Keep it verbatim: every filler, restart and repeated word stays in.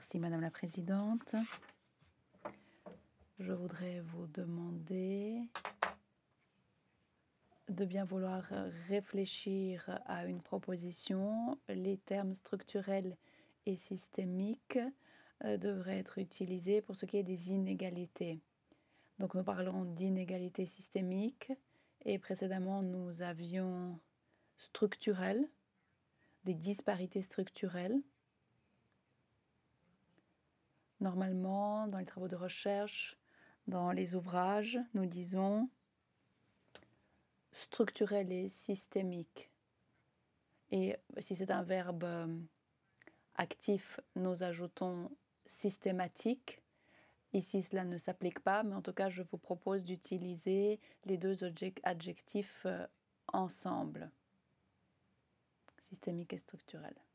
Merci Madame la Présidente. Je voudrais vous demander de bien vouloir réfléchir à une proposition. Les termes structurels et systémiques euh, devraient être utilisés pour ce qui est des inégalités. Donc nous parlons d'inégalités systémiques et précédemment nous avions structurelles, des disparités structurelles. Normalement, dans les travaux de recherche, dans les ouvrages, nous disons structurel et systémique. Et si c'est un verbe actif, nous ajoutons systématique. Ici, cela ne s'applique pas, mais en tout cas, je vous propose d'utiliser les deux adjectifs ensemble, systémique et structurel.